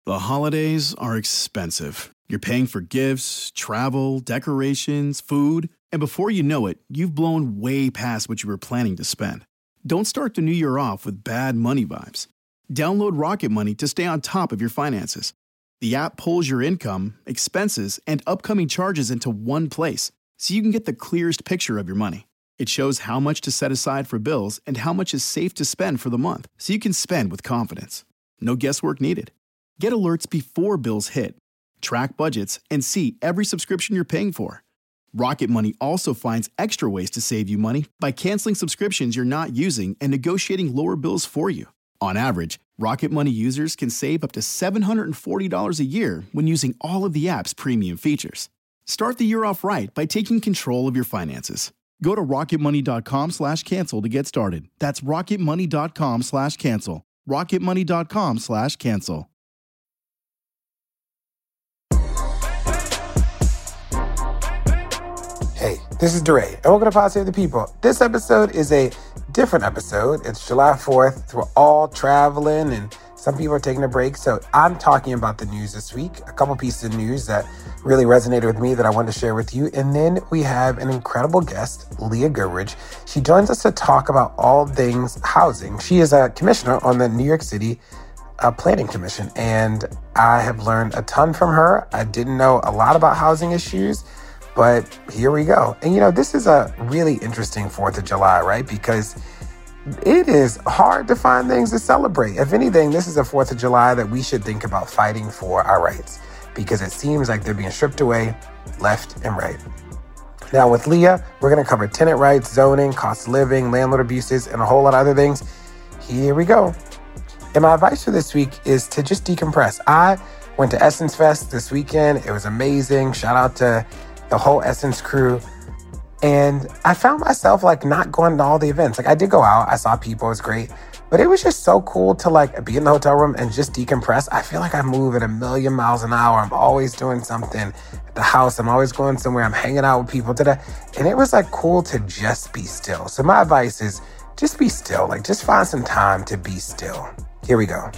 The holidays are expensive. You're paying for gifts, travel, decorations, food, and before you know it, you've blown way past what you were planning to spend. Don't start the new year off with bad money vibes. Download Rocket Money to stay on top of your finances. The app pulls your income, expenses, and upcoming charges into one place, so you can get the clearest picture of your money. It shows how much to set aside for bills and how much is safe to spend for the month, so you can spend with confidence. No guesswork needed. Get alerts before bills hit. Track budgets and see every subscription you're paying for. Rocket Money also finds extra ways to save you money by canceling subscriptions you're not using and negotiating lower bills for you. On average, Rocket Money users can save up to $740 a year when using all of the app's premium features. Start the year off right by taking control of your finances. Go to rocketmoney.com/cancel to get started. That's rocketmoney.com/cancel. rocketmoney.com/cancel. Hey, this is DeRay, and welcome to Pod Save the People. This episode is a different episode. It's July 4th. We're all traveling, and some people are taking a break. So I'm talking about the news this week, a couple pieces of news that really resonated with me that I wanted to share with you. And then we have an incredible guest, Leah Goodridge. She joins us to talk about all things housing. She is a commissioner on the New York City Planning Commission, and I have learned a ton from her. I didn't know a lot about housing issues, but here we go. And this is a really interesting 4th of July, right? Because it is hard to find things to celebrate. If anything, this is a 4th of July that we should think about fighting for our rights, because it seems like they're being stripped away left and right. Now with Leah, we're going to cover tenant rights, zoning, cost of living, landlord abuses, and a whole lot of other things. Here we go. And my advice for this week is to just decompress. I went to Essence Fest this weekend. It was amazing. Shout out to the whole Essence crew. And I found myself not going to all the events. I did go out, I saw people, it was great, but it was just so cool to be in the hotel room and just decompress. I feel like I move at 1,000,000 miles an hour. I'm always doing something at the house. I'm always going somewhere. I'm hanging out with people today. And it was cool to just be still. So my advice is just be still. Just find some time to be still. Here we go.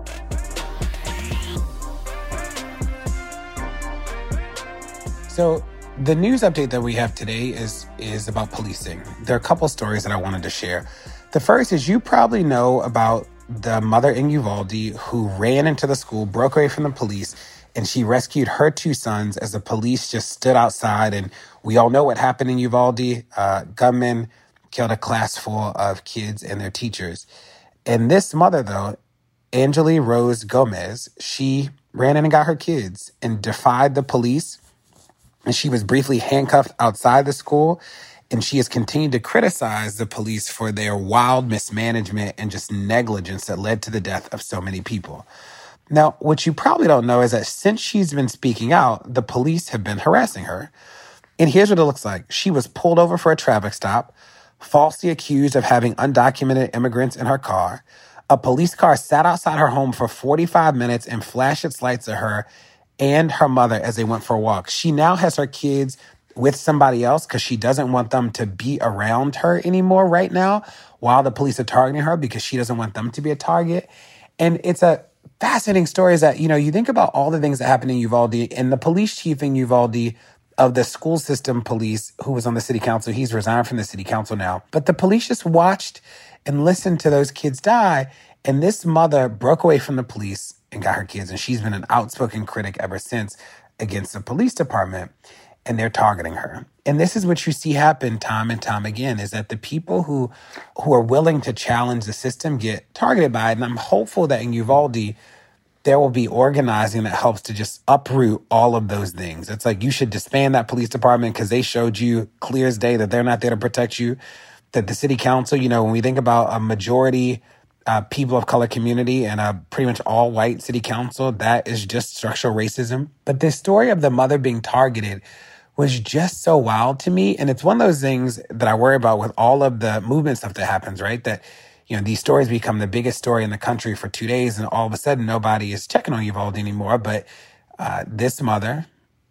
So the news update that we have today is about policing. There are a couple stories that I wanted to share. The first is, you probably know about the mother in Uvalde who ran into the school, broke away from the police, and she rescued her 2 sons as the police just stood outside. And we all know what happened in Uvalde. Gunmen killed a class full of kids and their teachers. And this mother, though, Angeli Rose Gomez, she ran in and got her kids and defied the police. And she was briefly handcuffed outside the school. And she has continued to criticize the police for their wild mismanagement and just negligence that led to the death of so many people. Now, what you probably don't know is that since she's been speaking out, the police have been harassing her. And here's what it looks like. She was pulled over for a traffic stop, falsely accused of having undocumented immigrants in her car. A police car sat outside her home for 45 minutes and flashed its lights at her and her mother as they went for a walk. She now has her kids with somebody else because she doesn't want them to be around her anymore right now while the police are targeting her, because she doesn't want them to be a target. And it's a fascinating story is that, you think about all the things that happened in Uvalde, and the police chief in Uvalde of the school system police who was on the city council, he's resigned from the city council now. But the police just watched and listened to those kids die. And this mother broke away from the police and got her kids. And she's been an outspoken critic ever since against the police department. And they're targeting her. And this is what you see happen time and time again, is that the people who are willing to challenge the system get targeted by it. And I'm hopeful that in Uvalde, there will be organizing that helps to just uproot all of those things. It's you should disband that police department because they showed you clear as day that they're not there to protect you. That the city council, when we think about a majority people of color community and a pretty much all white city council, that is just structural racism. But this story of the mother being targeted was just so wild to me. And it's one of those things that I worry about with all of the movement stuff that happens, right? That, these stories become the biggest story in the country for 2 days, and all of a sudden nobody is checking on Uvalde anymore. But this mother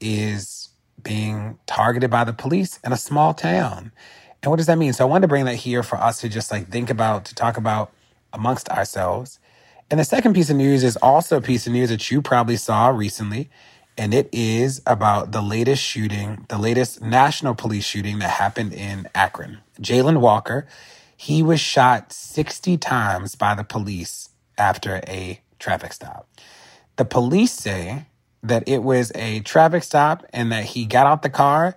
is being targeted by the police in a small town. And what does that mean? So I wanted to bring that here for us to just think about, to talk about amongst ourselves. And the second piece of news is also a piece of news that you probably saw recently. And it is about the latest shooting, the latest national police shooting that happened in Akron. Jayland Walker, he was shot 60 times by the police after a traffic stop. The police say that it was a traffic stop and that he got out the car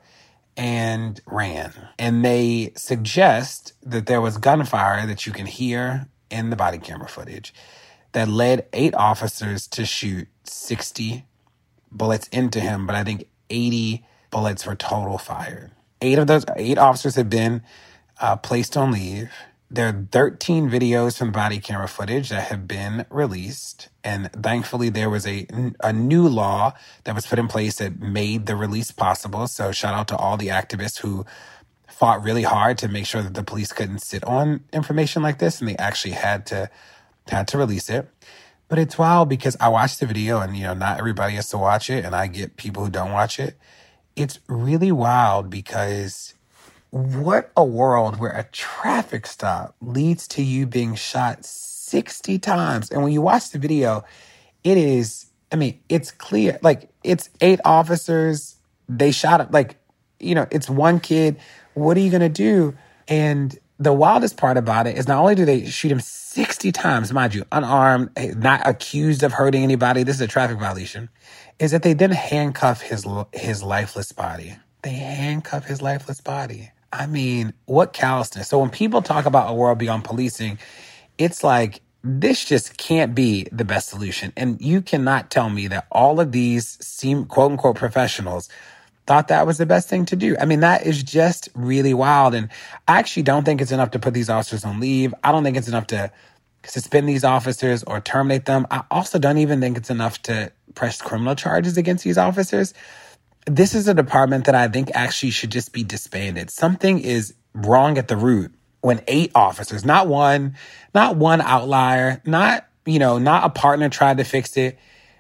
and ran. And they suggest that there was gunfire that you can hear in the body camera footage that led 8 officers to shoot 60 bullets into him, but I think 80 bullets were total fired. 8 of those 8 officers have been placed on leave. There are 13 videos from body camera footage that have been released. And thankfully, there was a new law that was put in place that made the release possible. So shout out to all the activists who fought really hard to make sure that the police couldn't sit on information like this. And they actually had to release it. But it's wild because I watched the video and, not everybody has to watch it. And I get people who don't watch it. It's really wild because what a world where a traffic stop leads to you being shot 60 times. And when you watch the video, it's clear. Like, it's 8 officers. They shot it. It's one kid. What are you going to do? And the wildest part about it is not only do they shoot him 60 times, mind you, unarmed, not accused of hurting anybody, this is a traffic violation, is that they then handcuff his lifeless body. They handcuff his lifeless body. I mean, what callousness. So when people talk about a world beyond policing, it's like, this just can't be the best solution. And you cannot tell me that all of these quote unquote professionals thought that was the best thing to do. I mean, that is just really wild. And I actually don't think it's enough to put these officers on leave. I don't think it's enough to suspend these officers or terminate them. I also don't even think it's enough to press criminal charges against these officers. This is a department that I think actually should just be disbanded. Something is wrong at the root when 8 officers, not one outlier, not a partner tried to fix it.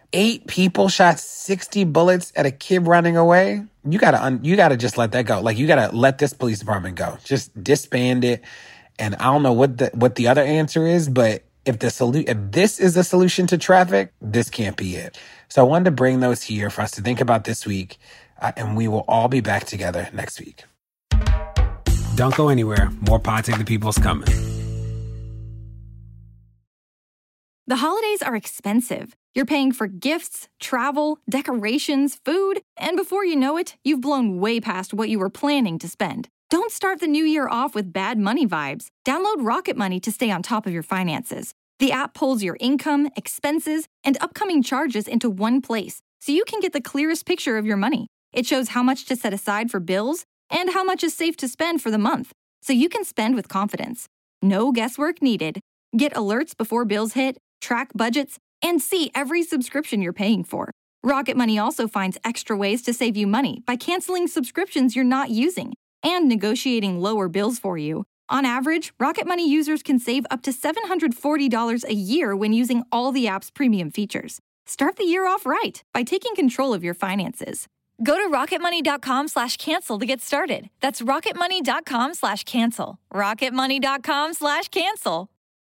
8 people shot 60 bullets at a kid running away. You gotta just let that go. Like, you gotta let this police department go. Just disband it. And I don't know what the other answer is, but if this is the solution to traffic, this can't be it. So I wanted to bring those here for us to think about this week, and we will all be back together next week. Don't go anywhere. More Pod Save the People's coming. The holidays are expensive. You're paying for gifts, travel, decorations, food, and before you know it, you've blown way past what you were planning to spend. Don't start the new year off with bad money vibes. Download Rocket Money to stay on top of your finances. The app pulls your income, expenses, and upcoming charges into one place, so you can get the clearest picture of your money. It shows how much to set aside for bills and how much is safe to spend for the month, so you can spend with confidence. No guesswork needed. Get alerts before bills hit, track budgets, and see every subscription you're paying for. Rocket Money also finds extra ways to save you money by canceling subscriptions you're not using and negotiating lower bills for you. On average, Rocket Money users can save up to $740 a year when using all the app's premium features. Start the year off right by taking control of your finances. Go to rocketmoney.com/cancel to get started. That's rocketmoney.com/cancel. rocketmoney.com/cancel.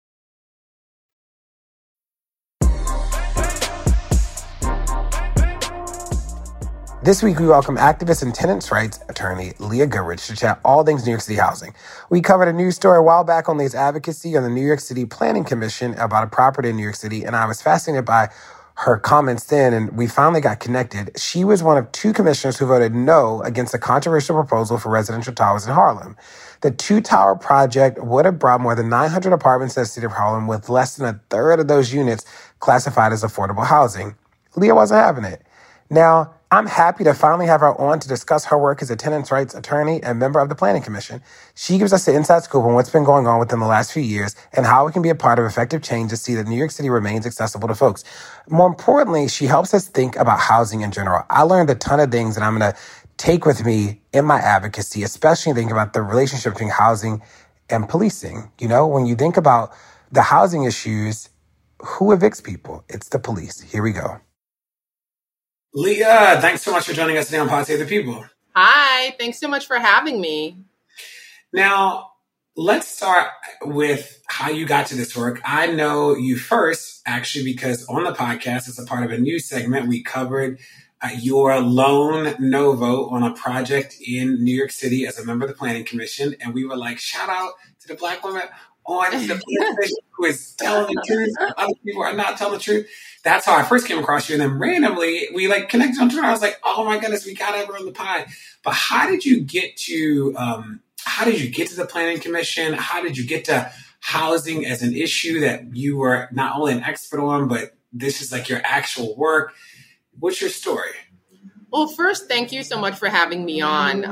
This week, we welcome activist and tenants' rights attorney Leah Goodrich to chat all things New York City housing. We covered a news story a while back on Leah's advocacy on the New York City Planning Commission about a property in New York City, and I was fascinated by her comments then, and we finally got connected. She was one of 2 commissioners who voted no against a controversial proposal for residential towers in Harlem. The 2-tower project would have brought more than 900 apartments to the city of Harlem, with less than a third of those units classified as affordable housing. Leah wasn't having it. Now, I'm happy to finally have her on to discuss her work as a tenants' rights attorney and member of the Planning Commission. She gives us the inside scoop on what's been going on within the last few years and how we can be a part of effective change to see that New York City remains accessible to folks. More importantly, she helps us think about housing in general. I learned a ton of things that I'm going to take with me in my advocacy, especially thinking about the relationship between housing and policing. You know, when you think about the housing issues, who evicts people? It's the police. Here we go. Leah, thanks so much for joining us today on Pod Save the People. Hi, thanks so much for having me. Now, Let's start with how you got to this work. I know you first, actually, because on the podcast, as a part of a new segment, we covered your lone no vote on a project in New York City as a member of the Planning Commission. And we were like, shout out to the Black woman on the Planning Commission who is telling the truth. Other people are not telling the truth. That's how I first came across you. And then randomly, we like connected on Twitter. I was like, oh my goodness, we got to have her on the pod. But how did you get to the Planning Commission? How did you get to housing as an issue that you were not only an expert on, but this is like your actual work? What's your story? Well, first, thank you so much for having me on.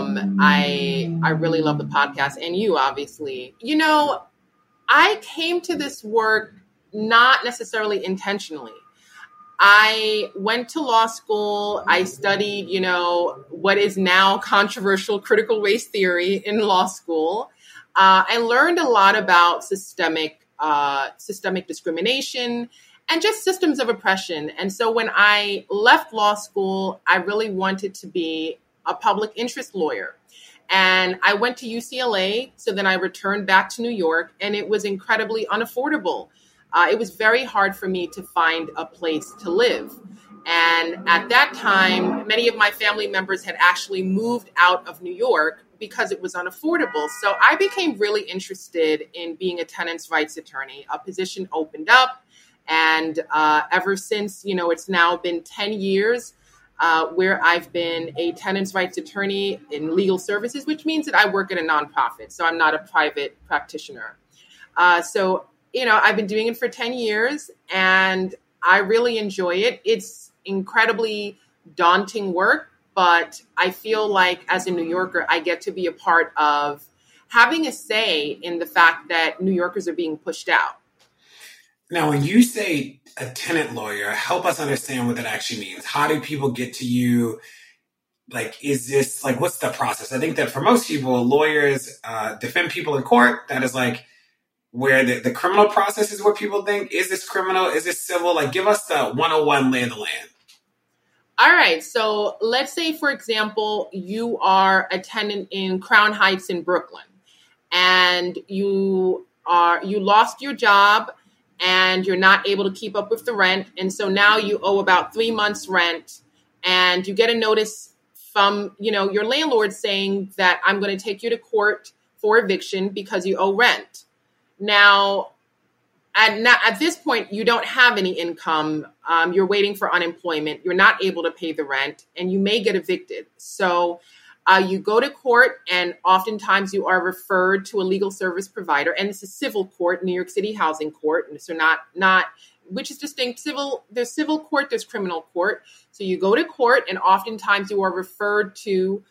I really love the podcast, and you, obviously. You know, I came to this work not necessarily intentionally. I went to law school. I studied, what is now controversial critical race theory in law school. I learned a lot about systemic discrimination and just systems of oppression. And so when I left law school, I really wanted to be a public interest lawyer. And I went to UCLA. So then I returned back to New York, and it was incredibly unaffordable. It was very hard for me to find a place to live. And at that time, many of my family members had actually moved out of New York because it was unaffordable. So I became really interested in being a tenants' rights attorney. A position opened up. And ever since, it's now been 10 years where I've been a tenants' rights attorney in legal services, which means that I work at a nonprofit. So I'm not a private practitioner. I've been doing it for 10 years and I really enjoy it. It's incredibly daunting work, but I feel like as a New Yorker, I get to be a part of having a say in the fact that New Yorkers are being pushed out. Now, when you say a tenant lawyer, help us understand what that actually means. How do people get to you? Like, is this like, what's the process? I think that for most people, lawyers defend people in court. That is like where the criminal process is where people think, is this criminal? Is this civil? Like, give us the 101 lay of the land. All right. So let's say, for example, you are a tenant in Crown Heights in Brooklyn and you lost your job and you're not able to keep up with the rent. And so now you owe about 3 months rent and you get a notice from, your landlord saying that I'm going to take you to court for eviction because you owe rent. Now, at this point, you don't have any income. You're waiting for unemployment. You're not able to pay the rent and you may get evicted. So you go to court and oftentimes you are referred to a legal service provider, and it's a civil court, New York City Housing Court. And so not which is distinct. There's civil court, there's criminal court. So you go to court and oftentimes you are referred to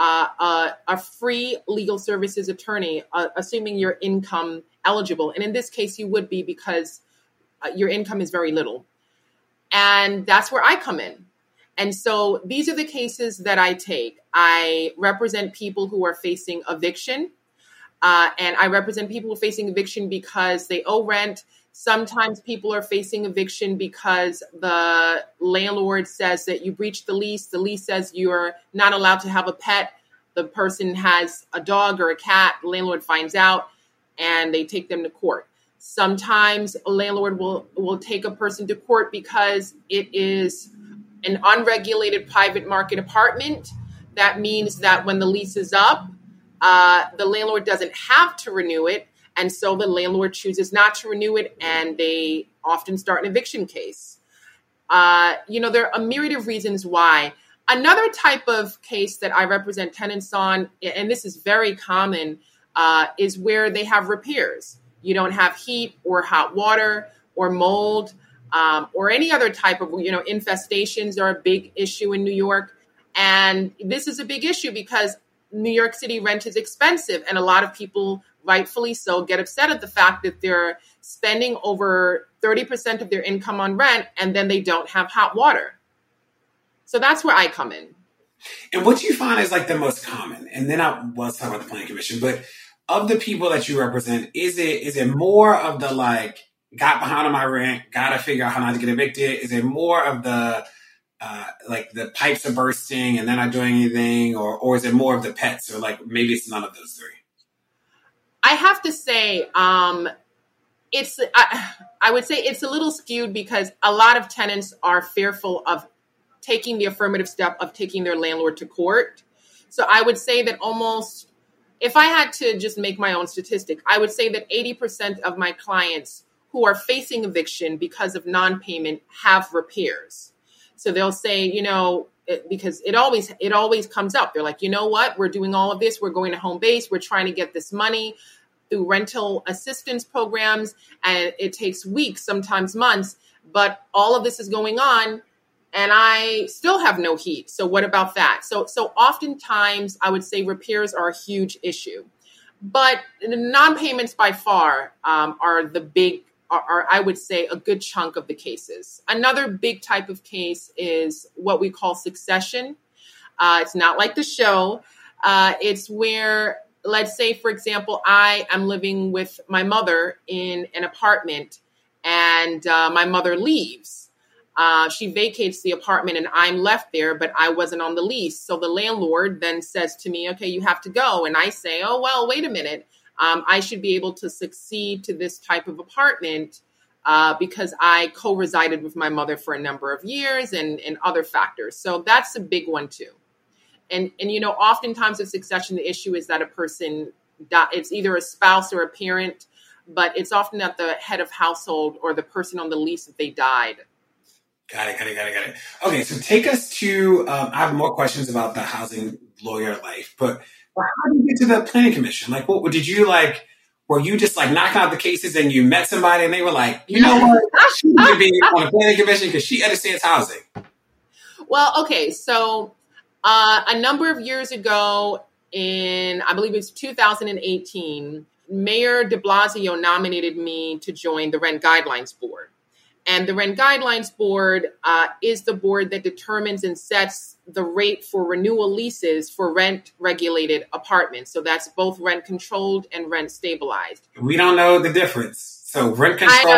a free legal services attorney, assuming you're income eligible. And in this case, you would be because your income is very little. And that's where I come in. And so these are the cases that I take. I represent people who are facing eviction. And I represent people who are facing eviction because they owe rent. Sometimes people are facing eviction because the landlord says that you breached the lease. The lease says you're not allowed to have a pet. The person has a dog or a cat. The landlord finds out and they take them to court. Sometimes a landlord will take a person to court because it is an unregulated private market apartment. That means that when the lease is up, the landlord doesn't have to renew it. And so the landlord chooses not to renew it, and they often start an eviction case. There are a myriad of reasons why. Another type of case that I represent tenants on, and this is very common, is where they have repairs. You don't have heat or hot water or mold or any other type of, infestations are a big issue in New York. And this is a big issue because New York City rent is expensive, and a lot of people, rightfully so, get upset at the fact that they're spending over 30% of their income on rent and then they don't have hot water. So that's where I come in. And what do you find is like the most common? And then let's talk about the Planning Commission, but of the people that you represent, is it more of the like, got behind on my rent, got to figure out how not to get evicted? Is it more of the like the pipes are bursting and they're not doing anything, or is it more of the pets, or like maybe it's none of those three? I have to say, I would say it's a little skewed because a lot of tenants are fearful of taking the affirmative step of taking their landlord to court. So I would say that almost, if I had to just make my own statistic, I would say that 80% of my clients who are facing eviction because of non-payment have repairs. So they'll say, because it always comes up. They're like, you know what? We're doing all of this. We're going to home base. We're trying to get this money through rental assistance programs. And it takes weeks, sometimes months. But all of this is going on and I still have no heat. So what about that? So oftentimes I would say repairs are a huge issue. But the non-payments by far are the big, are I would say, a good chunk of the cases. Another big type of case is what we call succession. It's not like the show. It's where, let's say, for example, I am living with my mother in an apartment and my mother leaves. She vacates the apartment and I'm left there, but I wasn't on the lease. So the landlord then says to me, okay, you have to go. And I say, oh, well, wait a minute. I should be able to succeed to this type of apartment because I co-resided with my mother for a number of years and other factors. So that's a big one too. And oftentimes with succession, the issue is that a person, it's either a spouse or a parent, but it's often that the head of household or the person on the lease that they died. Got it. Okay, so take us to, I have more questions about the housing lawyer life, but how did you get to the planning commission? Like, what did you were you just knocking out the cases and you met somebody and they were like, you know what, she should be on the planning commission because she understands housing? Well, okay, so a number of years ago I believe it was 2018, Mayor de Blasio nominated me to join the Rent Guidelines Board. And the Rent Guidelines Board is the board that determines and sets the rate for renewal leases for rent-regulated apartments. So that's both rent-controlled and rent-stabilized. We don't know the difference. So rent-controlled.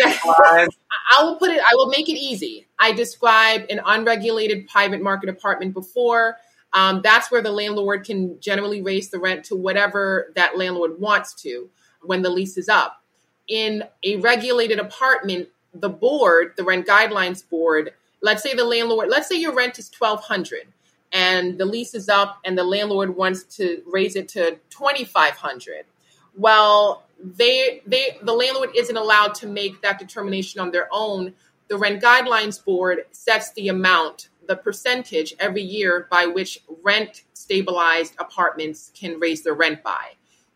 I will make it easy. I described an unregulated private market apartment before. That's where the landlord can generally raise the rent to whatever that landlord wants to when the lease is up. In a regulated apartment, the board, the Rent Guidelines Board, let's say your rent is $1,200 and the lease is up and the landlord wants to raise it to $2,500. Well, the landlord isn't allowed to make that determination on their own. The Rent Guidelines Board sets the amount, the percentage every year by which rent stabilized apartments can raise their rent by.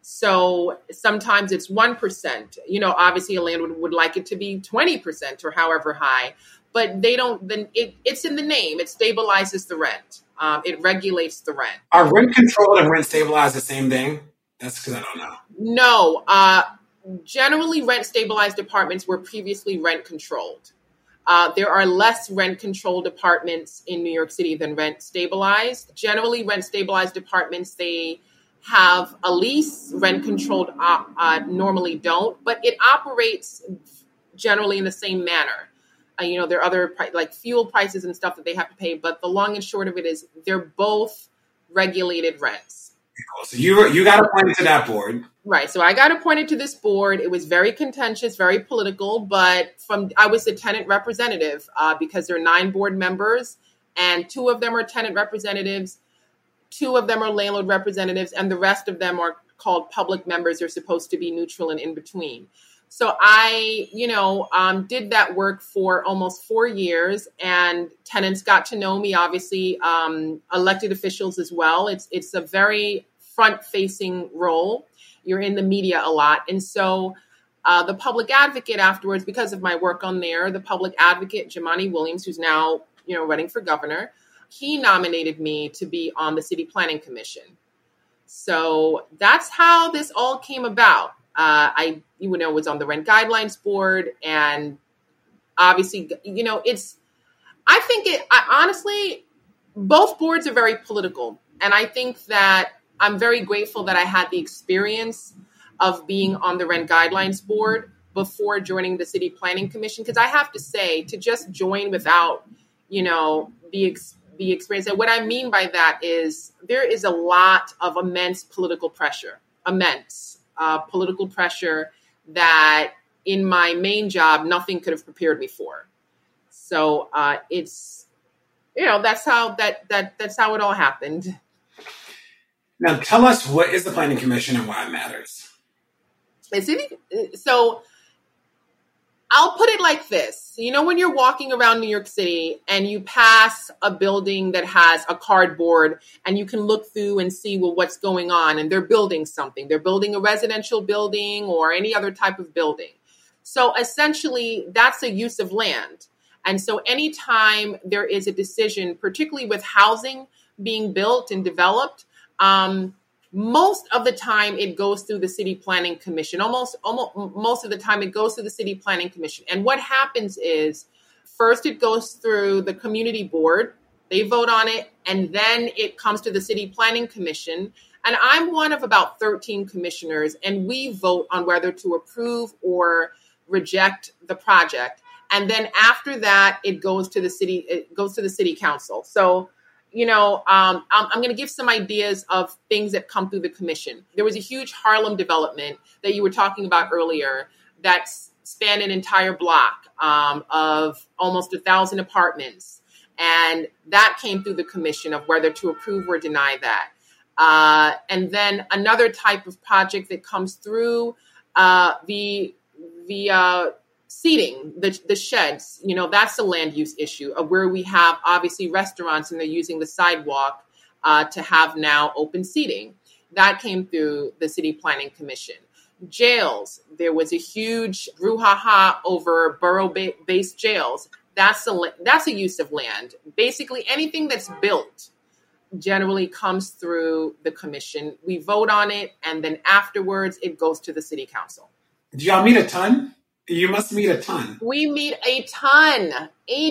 So sometimes it's 1%. Obviously a landlord would like it to be 20% or however high, but they don't. Then it's in the name. It stabilizes the rent. It regulates the rent. Are rent controlled and rent stabilized the same thing? That's because I don't know. No. Generally, rent stabilized apartments were previously rent controlled. There are less rent controlled apartments in New York City than rent stabilized. Generally, rent stabilized apartments, they have a lease. Rent controlled normally don't, but it operates generally in the same manner. There are other fuel prices and stuff that they have to pay, but the long and short of it is they're both regulated rents. Cool. So you got appointed to that board. Right. So I got appointed to this board. It was very contentious, very political, but I was the tenant representative because there are 9 board members and 2 of them are tenant representatives. 2 of them are landlord representatives, and the rest of them are called public members. They're supposed to be neutral and in between. So I, did that work for almost 4 years, and tenants got to know me, obviously, elected officials as well. It's a very front-facing role. You're in the media a lot. And so the public advocate afterwards, because of my work on there, the public advocate, Jumaane Williams, who's now, running for governor, he nominated me to be on the City Planning Commission. So that's how this all came about. I was on the Rent Guidelines Board, and obviously, honestly, both boards are very political. And I think that I'm very grateful that I had the experience of being on the Rent Guidelines Board before joining the City Planning Commission. Because I have to say, to just join without, the experience. And what I mean by that is there is a lot of immense political pressure, immense. political pressure that in my main job, nothing could have prepared me for. So it's, that's how that's how it all happened. Now, tell us, what is the Planning Commission and why it matters? So I'll put it like this. When you're walking around New York City and you pass a building that has a cardboard and you can look through and see, well, what's going on, and they're building something. They're building a residential building or any other type of building. So essentially, that's a use of land. And so anytime there is a decision, particularly with housing being built and developed, most of the time it goes through the City Planning Commission. Almost most of the time it goes through the City Planning Commission. And what happens is, first it goes through the community board. They vote on it, and then it comes to the City Planning Commission. And I'm one of about 13 commissioners, and we vote on whether to approve or reject the project. And then after that, it goes to the city council. So, I'm going to give some ideas of things that come through the commission. There was a huge Harlem development that you were talking about earlier that spanned an entire block of almost 1,000 apartments. And that came through the commission of whether to approve or deny that. And then another type of project that comes through the seating, the sheds, that's a land use issue of where we have obviously restaurants and they're using the sidewalk to have now open seating. That came through the City Planning Commission. Jails, there was a huge brouhaha over borough-based jails. That's a use of land. Basically, anything that's built generally comes through the commission. We vote on it, and then afterwards, it goes to the city council. Do y'all meet a ton? You must meet a ton. We meet a ton.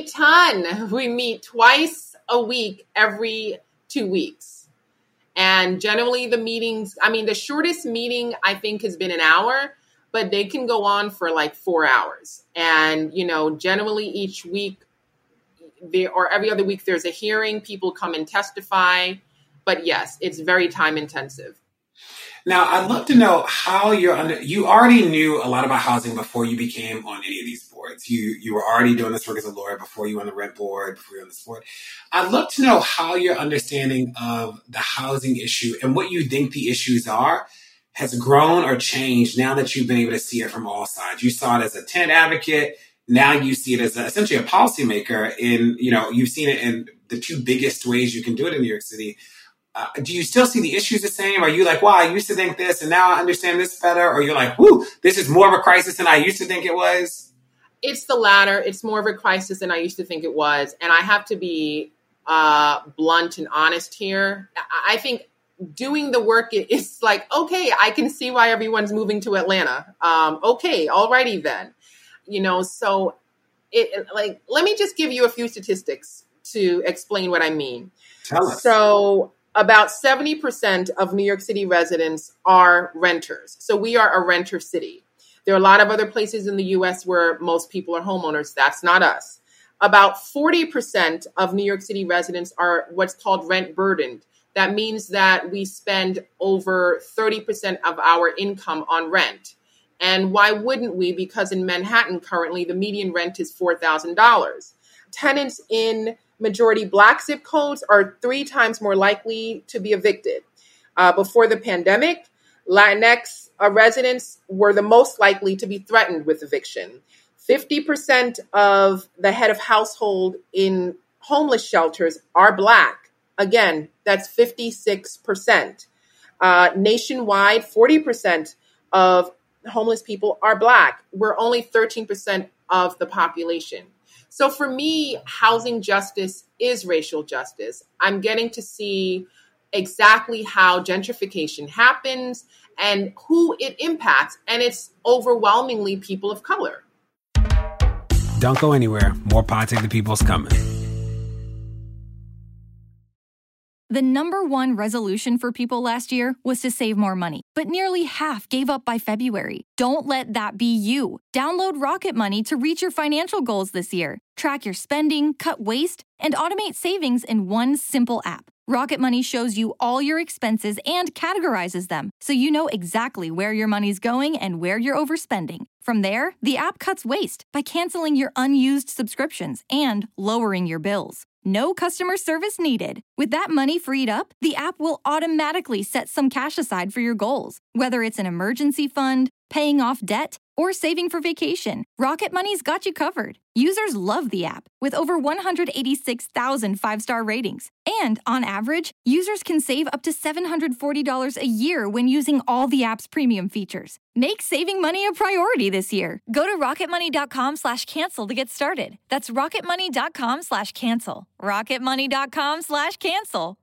We meet twice a week, every 2 weeks. And generally the meetings, the shortest meeting I think has been an hour, but they can go on for like 4 hours. And, generally each week or every other week, there's a hearing, people come and testify. But yes, it's very time intensive. Now, I'd love to know how you already knew a lot about housing before you became on any of these boards. You were already doing this work as a lawyer before you were on the rent board, before you were on this board. I'd love to know how your understanding of the housing issue and what you think the issues are has grown or changed now that you've been able to see it from all sides. You saw it as a tenant advocate. Now you see it as essentially a policymaker you've seen it in the two biggest ways you can do it in New York City. Do you still see the issues the same? Are you like, wow, I used to think this and now I understand this better? Or you're like, whoo, this is more of a crisis than I used to think it was? It's the latter. It's more of a crisis than I used to think it was. And I have to be blunt and honest here. I think doing the work is like, okay, I can see why everyone's moving to Atlanta. Okay, alrighty then. So let me just give you a few statistics to explain what I mean. Tell us. So about 70% of New York City residents are renters. So we are a renter city. There are a lot of other places in the U.S. where most people are homeowners. That's not us. About 40% of New York City residents are what's called rent burdened. That means that we spend over 30% of our income on rent. And why wouldn't we? Because in Manhattan currently, the median rent is $4,000. Tenants in majority Black zip codes are 3 times more likely to be evicted. Before the pandemic, Latinx residents were the most likely to be threatened with eviction. 50% of the head of household in homeless shelters are Black. Again, that's 56%. Nationwide, 40% of homeless people are Black. We're only 13% of the population. So for me, housing justice is racial justice. I'm getting to see exactly how gentrification happens and who it impacts. And it's overwhelmingly people of color. Don't go anywhere. More Pod Save the People's coming. The number one resolution for people last year was to save more money, but nearly half gave up by February. Don't let that be you. Download Rocket Money to reach your financial goals this year. Track your spending, cut waste, and automate savings in one simple app. Rocket Money shows you all your expenses and categorizes them, so you know exactly where your money's going and where you're overspending. From there, the app cuts waste by canceling your unused subscriptions and lowering your bills. No customer service needed. With that money freed up, the app will automatically set some cash aside for your goals, whether it's an emergency fund, paying off debt, or saving for vacation. Rocket Money's got you covered. Users love the app with over 186,000 five-star ratings. And on average, users can save up to $740 a year when using all the app's premium features. Make saving money a priority this year. Go to rocketmoney.com/cancel to get started. That's rocketmoney.com/cancel. rocketmoney.com/cancel.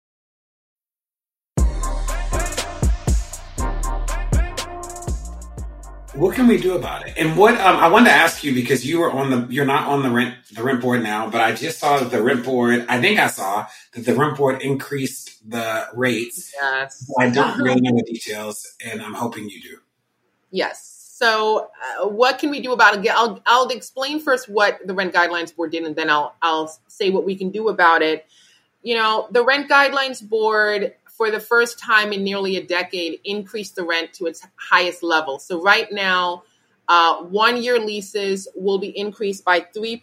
What can we do about it? And what I wanted to ask you, because you're not on the rent board now, but I just saw that the rent board, I think I saw that the rent board increased the rates. Yes. I don't really know the details, and I'm hoping you do. Yes. So what can we do about it? I'll explain first what the Rent Guidelines Board did, and then I'll say what we can do about it. You know, the Rent Guidelines Board, for the first time in nearly a decade, increased the rent to its highest level. So right now, 1-year leases will be increased by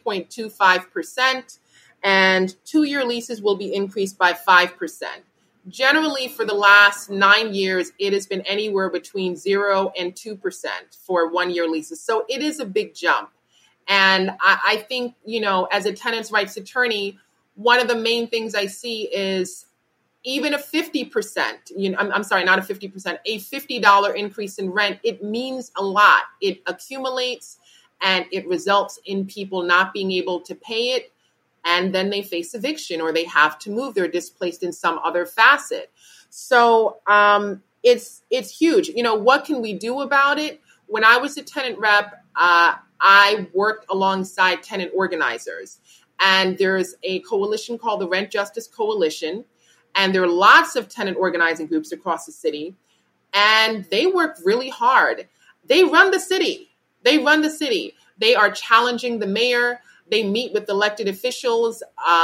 3.25%, and 2-year leases will be increased by 5%. Generally, for the last 9 years, it has been anywhere between 0 and 2% for 1-year leases. So it is a big jump. And I think, you know, as a tenants' rights attorney, one of the main things I see is even a 50%, I'm sorry, not a 50%, a $50 increase in rent, it means a lot. It accumulates and it results in people not being able to pay it. And then they face eviction or they have to move. They're displaced in some other facet. So it's huge. You know, what can we do about it? When I was a tenant rep, I worked alongside tenant organizers. And there's a coalition called the Rent Justice Coalition. And there are lots of tenant organizing groups across the city. And they work really hard. They run the city. They are challenging the mayor. They meet with elected officials.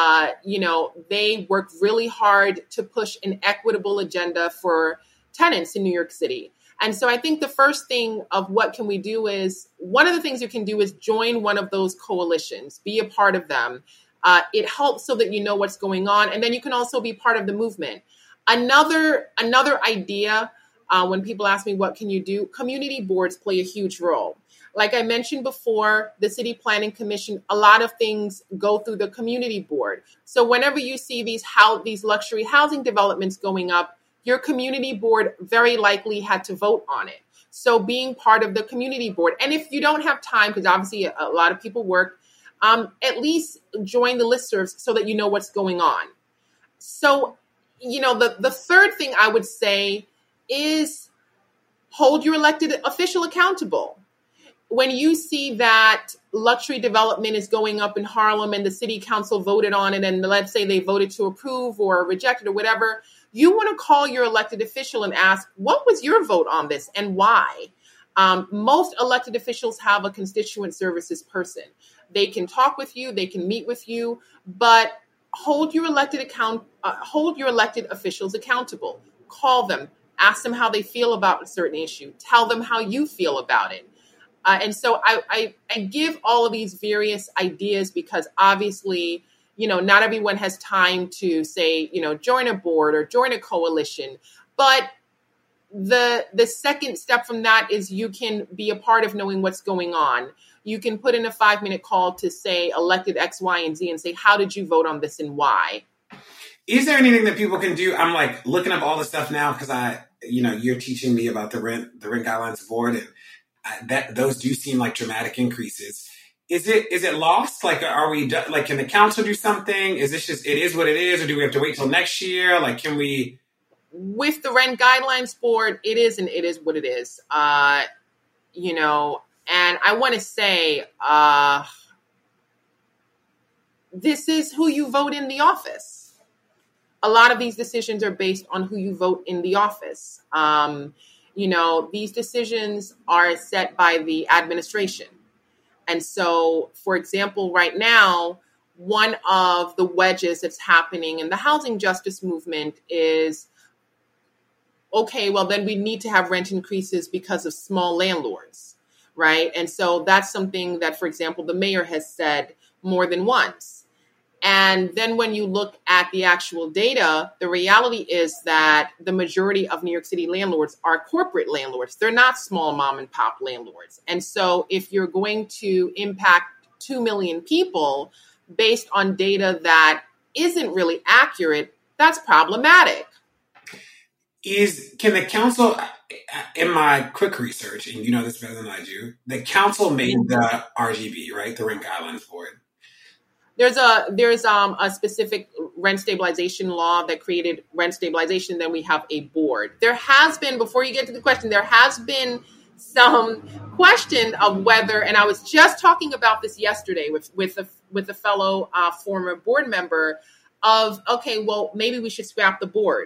They work really hard to push an equitable agenda for tenants in New York City. And so I think the first thing of what can we do is, one of the things you can do is join one of those coalitions, be a part of them. It helps so that you know what's going on. And then you can also be part of the movement. Another idea, when people ask me, what can you do? Community boards play a huge role. Like I mentioned before, the City Planning Commission, a lot of things go through the community board. So whenever you see these luxury housing developments going up, your community board very likely had to vote on it. So being part of the community board. And if you don't have time, because obviously a lot of people work, at least join the listservs so that you know what's going on. So, you know, the third thing I would say is hold your elected official accountable. When you see that luxury development is going up in Harlem and the city council voted on it, and let's say they voted to approve or reject it or whatever, you want to call your elected official and ask, what was your vote on this and why? Most elected officials have a constituent services person. They can talk with you, they can meet with you, but hold your elected officials accountable. Call them, ask them how they feel about a certain issue, tell them how you feel about it. And so I give all of these various ideas because obviously, you know, not everyone has time to say, you know, join a board or join a coalition. But the second step from that is you can be a part of knowing what's going on. You can put in a 5-minute call to say elected X, Y, and Z and say, how did you vote on this and why? Is there anything that people can do? I'm like looking up all the stuff now because you're teaching me about the rent guidelines board, and those do seem like dramatic increases. Is it lost? Like, are we like, can the council do something? Is this just, it is what it is, or do we have to wait till next year? Like, can we? With the Rent Guidelines Board, it is what it is. And I want to say, this is who you vote in the office. A lot of these decisions are based on who you vote in the office. These decisions are set by the administration. And so, for example, right now, one of the wedges that's happening in the housing justice movement is, okay, well, then we need to have rent increases because of small landlords, right? And so that's something that, for example, the mayor has said more than once. And then when you look at the actual data, the reality is that the majority of New York City landlords are corporate landlords. They're not small mom and pop landlords. And so if you're going to impact 2 million people based on data that isn't really accurate, that's problematic. Can the council, in my quick research, and you know this better than I do, the council made the RGB, right? The Rent Guidelines Board. There's a specific rent stabilization law that created rent stabilization. Then we have a board. There has been, before you get to the question, there has been some question of whether, and I was just talking about this yesterday with a fellow former board member of, okay, well, maybe we should scrap the board.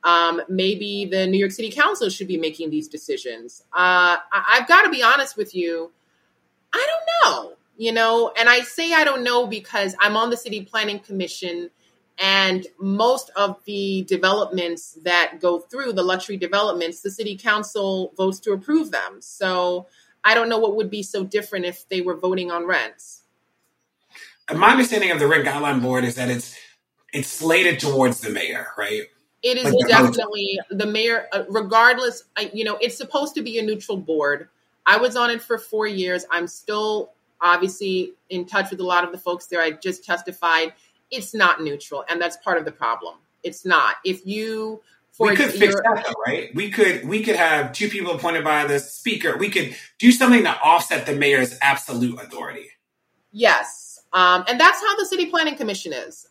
Maybe the New York City Council should be making these decisions. I've got to be honest with you. I don't know. And I say I don't know because I'm on the City Planning Commission, and most of the developments that go through, the luxury developments, the City Council votes to approve them. So I don't know what would be so different if they were voting on rents. My understanding of the Rent Guideline Board is that it's slated towards the mayor, right? It is definitely the mayor, regardless, it's supposed to be a neutral board. I was on it for 4 years. I'm still obviously in touch with a lot of the folks there. I just testified. It's not neutral, and that's part of the problem. It's not. We could fix that though, right? We could have 2 people appointed by the speaker. We could do something to offset the mayor's absolute authority. Yes. And that's how the City Planning Commission is.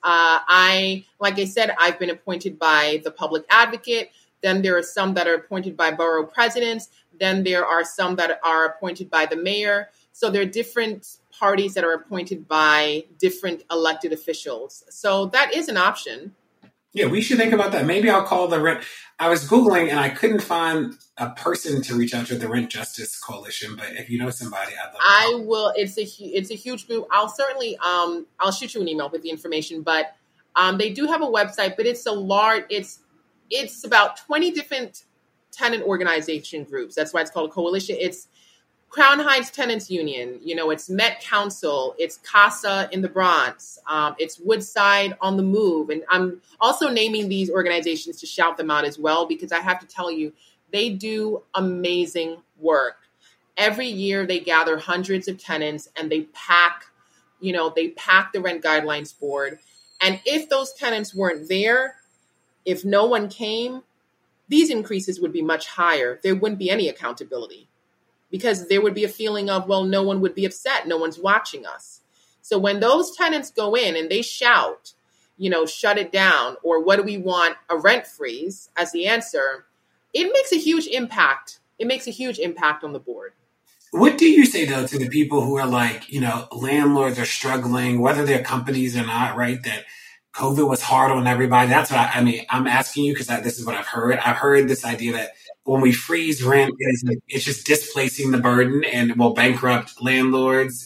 Like I said, I've been appointed by the public advocate. Then there are some that are appointed by borough presidents. Then there are some that are appointed by the mayor. So there are different parties that are appointed by different elected officials. So that is an option. Yeah, we should think about that. Maybe I'll call the rent. I was Googling and I couldn't find a person to reach out to at the Rent Justice Coalition. But if you know somebody, I'd love to. I will. It's a huge group. I'll certainly I'll shoot you an email with the information. But they do have a website, but it's a large. It's about 20 different tenant organization groups. That's why it's called a coalition. It's Crown Heights Tenants Union, it's Met Council, it's CASA in the Bronx, it's Woodside on the Move. And I'm also naming these organizations to shout them out as well, because I have to tell you, they do amazing work. Every year they gather hundreds of tenants and they pack the Rent Guidelines Board. And if those tenants weren't there, if no one came, these increases would be much higher. There wouldn't be any accountability, because there would be a feeling of, well, no one would be upset. No one's watching us. So when those tenants go in and they shout, shut it down, or what do we want, a rent freeze as the answer, it makes a huge impact. It makes a huge impact on the board. What do you say, though, to the people who are like, landlords are struggling, whether they're companies or not, right? That COVID was hard on everybody. That's what I'm asking you because this is what I've heard. I've heard this idea that when we freeze rent, it's just displacing the burden and will bankrupt landlords,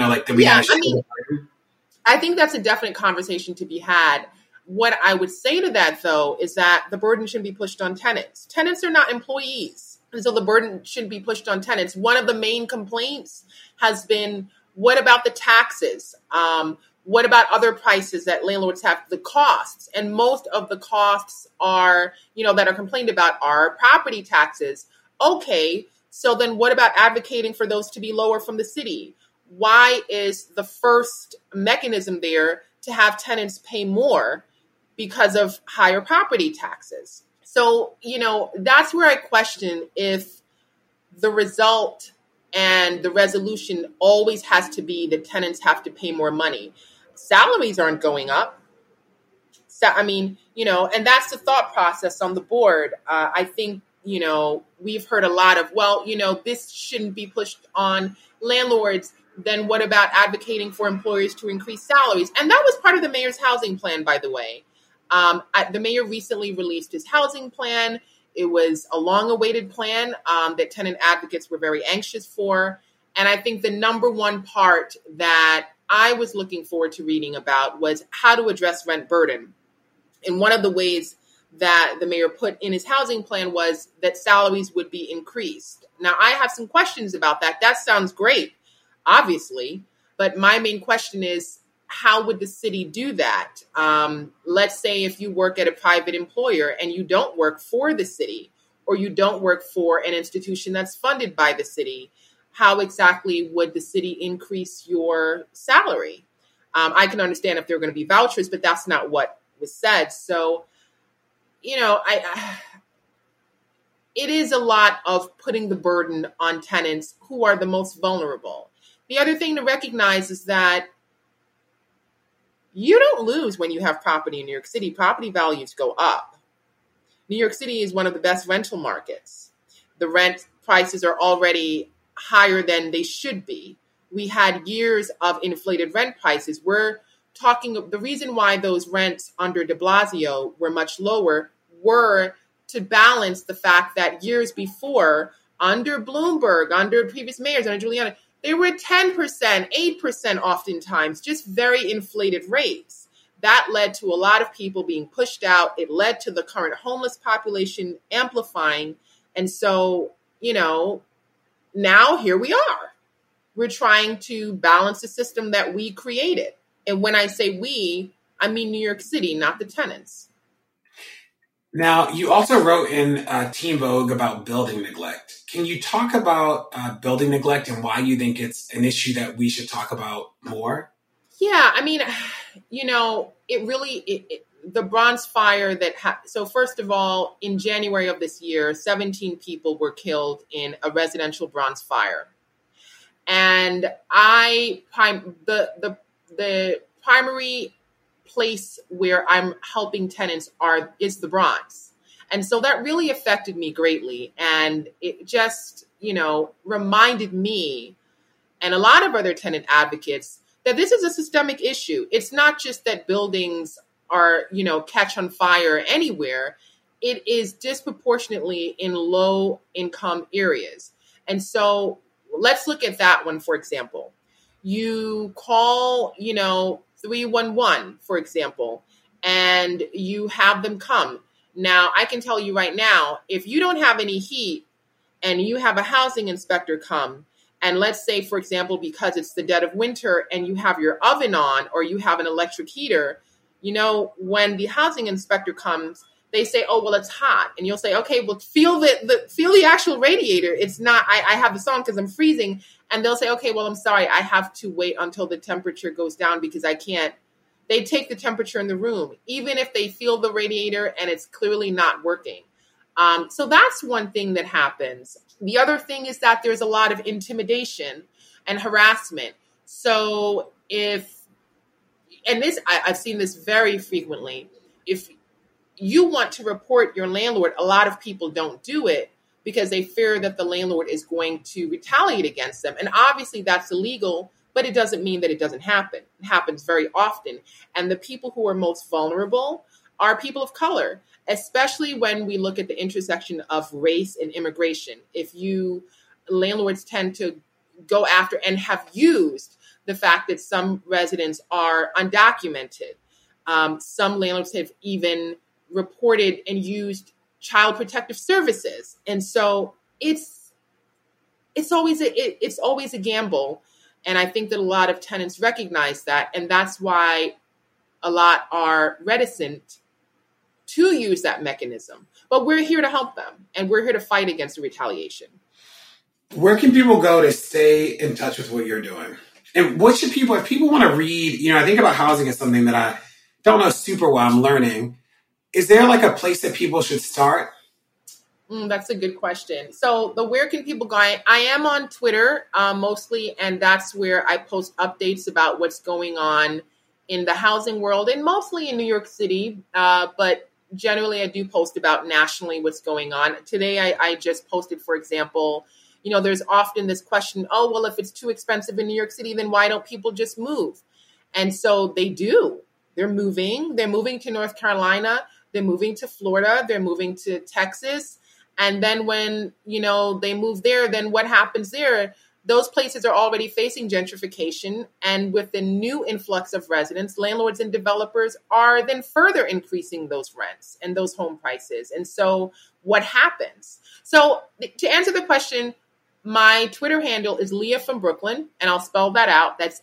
I think that's a definite conversation to be had. What I would say to that, though, is that the burden shouldn't be pushed on tenants. Tenants are not employees. And so the burden shouldn't be pushed on tenants. One of the main complaints has been, what about the taxes? What about other prices that landlords have, the costs? And most of the costs are, that are complained about are property taxes. Okay, so then what about advocating for those to be lower from the city? Why is the first mechanism there to have tenants pay more because of higher property taxes? So, that's where I question if the result and the resolution always has to be that tenants have to pay more money. Salaries aren't going up. So, and that's the thought process on the board. I think, we've heard a lot of, this shouldn't be pushed on landlords. Then what about advocating for employers to increase salaries? And that was part of the mayor's housing plan, by the way. The mayor recently released his housing plan. It was a long-awaited plan that tenant advocates were very anxious for. And I think the number one part that I was looking forward to reading about was how to address rent burden. And one of the ways that the mayor put in his housing plan was that salaries would be increased. Now, I have some questions about that. That sounds great, obviously. But my main question is, how would the city do that? Let's say if you work at a private employer and you don't work for the city, or you don't work for an institution that's funded by the city, how exactly would the city increase your salary? I can understand if there are going to be vouchers, but that's not what was said. So, you know, it is a lot of putting the burden on tenants who are the most vulnerable. The other thing to recognize is that you don't lose when you have property in New York City. Property values go up. New York City is one of the best rental markets. The rent prices are already higher than they should be. We had years of inflated rent prices. We're talking, the reason why those rents under de Blasio were much lower were to balance the fact that years before, under Bloomberg, under previous mayors, under Giuliani, they were 10%, 8% oftentimes, just very inflated rates. That led to a lot of people being pushed out. It led to the current homeless population amplifying. And so, you know, now here we are. We're trying to balance the system that we created. And when I say we, I mean New York City, not the tenants. Now, you also wrote in Teen Vogue about building neglect. Can you talk about building neglect and why you think it's an issue that we should talk about more? Yeah, I mean, you know, it really, the Bronx Fire so first of all, in January of this year, 17 people were killed in a residential Bronx fire. And the primary place where I'm helping tenants is the Bronx. And so that really affected me greatly. And it just, you know, reminded me and a lot of other tenant advocates that this is a systemic issue. It's not just that buildings are, you know, catch on fire anywhere. It is disproportionately in low income areas. And so let's look at that one, for example. You call, you know, 311, for example, and you have them come. Now, I can tell you right now, if you don't have any heat and you have a housing inspector come, and let's say, for example, because it's the dead of winter and you have your oven on or you have an electric heater, you know, when the housing inspector comes, they say, oh, well, it's hot. And you'll say, okay, well, feel the actual radiator. It's not, I have this on because I'm freezing. And they'll say, okay, well, I'm sorry, I have to wait until the temperature goes down because I can't. They take the temperature in the room, even if they feel the radiator and it's clearly not working. So that's one thing that happens. The other thing is that there's a lot of intimidation and harassment. So I've seen this very frequently, if you want to report your landlord, a lot of people don't do it because they fear that the landlord is going to retaliate against them. And obviously that's illegal, but it doesn't mean that it doesn't happen. It happens very often. And the people who are most vulnerable are people of color, especially when we look at the intersection of race and immigration. Landlords tend to go after and have used the fact that some residents are undocumented. Some landlords have even reported and used child protective services. And so it's always a gamble. And I think that a lot of tenants recognize that. And that's why a lot are reticent to use that mechanism. But we're here to help them. And we're here to fight against the retaliation. Where can people go to stay in touch with what you're doing? And what should if people want to read, you know, I think about housing as something that I don't know super well, I'm learning. Is there like a place that people should start? That's a good question. So where can people go? I am on Twitter mostly, and that's where I post updates about what's going on in the housing world and mostly in New York City. But generally, I do post about nationally what's going on. Today, I just posted, for example, you know, there's often this question, oh, well, if it's too expensive in New York City, then why don't people just move? And so they do. They're moving. They're moving to North Carolina. They're moving to Florida. They're moving to Texas. And then when, you know, they move there, then what happens there? those places are already facing gentrification. And with the new influx of residents, landlords and developers are then further increasing those rents and those home prices. And so what happens? So to answer the question, my Twitter handle is Leah from Brooklyn, and I'll spell that out. That's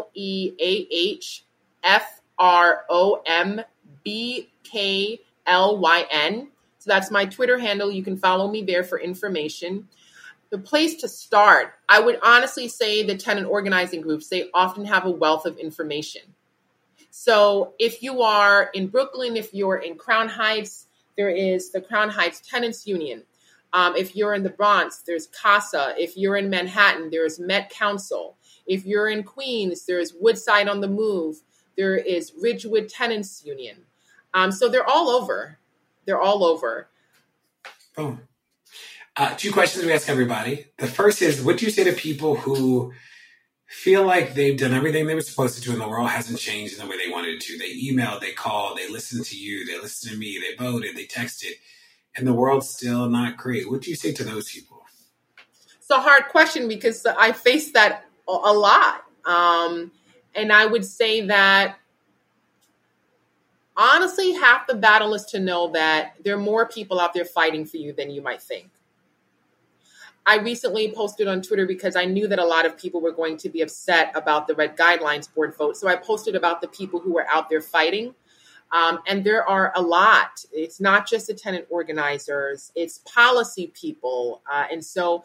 LeahFromBklyn. So that's my Twitter handle. You can follow me there for information. The place to start, I would honestly say the tenant organizing groups, they often have a wealth of information. So if you are in Brooklyn, if you're in Crown Heights, there is the Crown Heights Tenants Union. If you're in the Bronx, there's CASA. If you're in Manhattan, there's Met Council. If you're in Queens, there's Woodside on the Move. There is Ridgewood Tenants Union. So they're all over. They're all over. Boom. 2 questions we ask everybody. The first is, what do you say to people who feel like they've done everything they were supposed to do and the world hasn't changed in the way they wanted it to? They emailed, they called, they listened to you, they listened to me, they voted, they texted, and the world's still not great. What do you say to those people? It's a hard question because I face that a lot. And I would say that honestly, half the battle is to know that there are more people out there fighting for you than you might think. I recently posted on Twitter because I knew that a lot of people were going to be upset about the Red Guidelines Board vote. So I posted about the people who were out there fighting. And there are a lot. It's not just the tenant organizers, it's policy people. And so,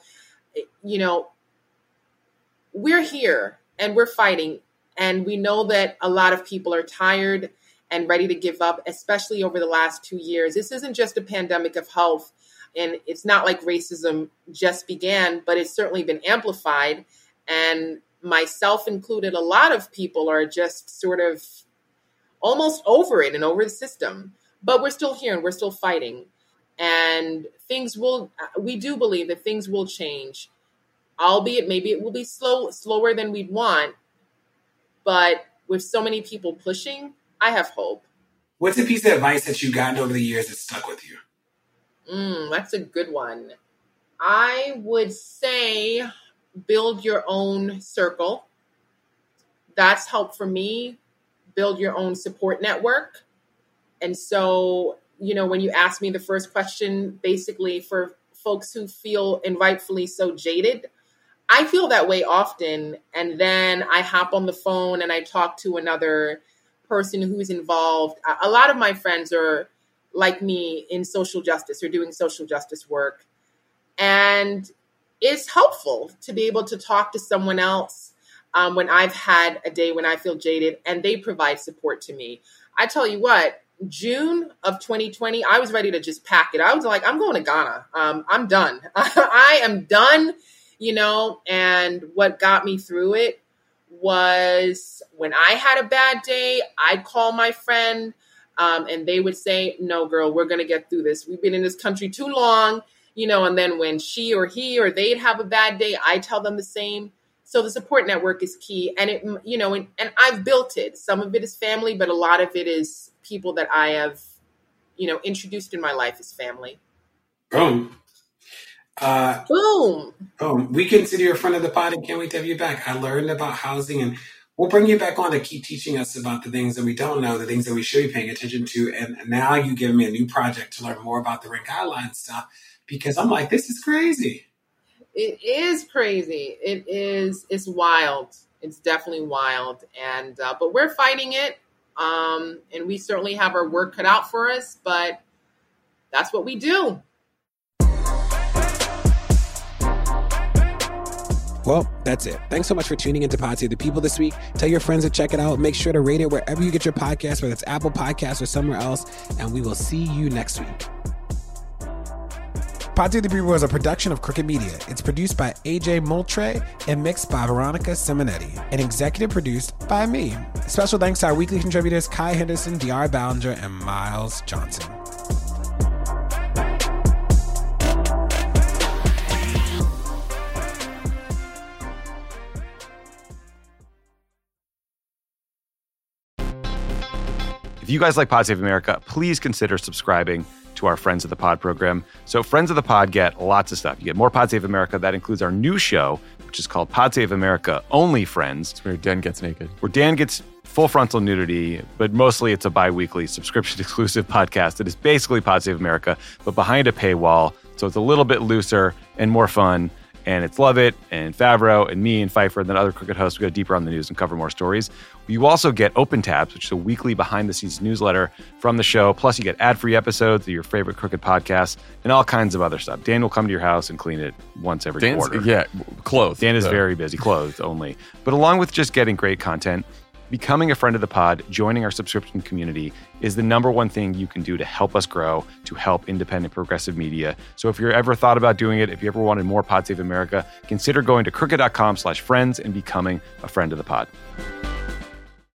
we're here and we're fighting. And we know that a lot of people are tired and ready to give up, especially over the last 2 years. This isn't just a pandemic of health. And it's not like racism just began, but it's certainly been amplified. And myself included, a lot of people are just sort of almost over it and over the system. But we're still here and we're still fighting. And we do believe that things will change, albeit maybe it will be slower than we'd want. But with so many people pushing, I have hope. What's a piece of advice that you've gotten over the years that stuck with you? That's a good one. I would say build your own circle. That's helped for me. Build your own support network. And so, when you ask me the first question, basically for folks who feel, and rightfully so, jaded, I feel that way often. And then I hop on the phone and I talk to another person who's involved. A lot of my friends are like me in social justice or doing social justice work. And it's helpful to be able to talk to someone else when I've had a day when I feel jaded and they provide support to me. I tell you what, June of 2020, I was ready to just pack it. I was like, I'm going to Ghana. I'm done. I am done, and what got me through it was when I had a bad day, I'd call my friend, and they would say, no, girl, we're going to get through this. We've been in this country too long, and then when she or he or they'd have a bad day, I tell them the same. So the support network is key. And it, and I've built it. Some of it is family, but a lot of it is people that I have, introduced in my life as family. Boom. Boom. We consider you a friend of the pod and can't wait to have you back. I learned about housing and we'll bring you back on to keep teaching us about the things that we don't know, the things that we should be paying attention to. And now you give me a new project to learn more about the Red Guidelines stuff because I'm like, this is crazy. It is crazy. It's wild. It's definitely wild. And, but we're fighting it. And we certainly have our work cut out for us, but that's what we do. Well, that's it. Thanks so much for tuning into Pod Save the People this week. Tell your friends to check it out. Make sure to rate it wherever you get your podcast, whether it's Apple Podcasts or somewhere else. And we will see you next week. Pod Save the People is a production of Crooked Media. It's produced by AJ Moultrie and mixed by Veronica Simonetti and executive produced by me. Special thanks to our weekly contributors Kai Henderson, DR Ballinger, and Miles Johnson. If you guys like Pod Save America, please consider subscribing to our Friends of the Pod program. So Friends of the Pod get lots of stuff. You get more Pod Save America. That includes our new show, which which is called Pod Save America Only Friends. It's where Dan gets naked. Where Dan gets full frontal nudity, but mostly it's a bi-weekly subscription-exclusive podcast that is basically Pod Save America, but behind a paywall. So it's a little bit looser and more fun. And it's Lovett and Favreau and me and Pfeiffer and then other Crooked hosts. We go deeper on the news and cover more stories. You also get Open Tabs, which is a weekly behind-the-scenes newsletter from the show. Plus, you get ad-free episodes of your favorite Crooked podcasts and all kinds of other stuff. Dan will come to your house and clean it once every quarter. Yeah, clothed. Dan is very busy, clothed only. But along with just getting great content, becoming a friend of the pod, joining our subscription community is the number one thing you can do to help us grow, to help independent progressive media. So if you're ever thought about doing it, if you ever wanted more Pod Save America, consider going to crooked.com/friends and becoming a friend of the pod.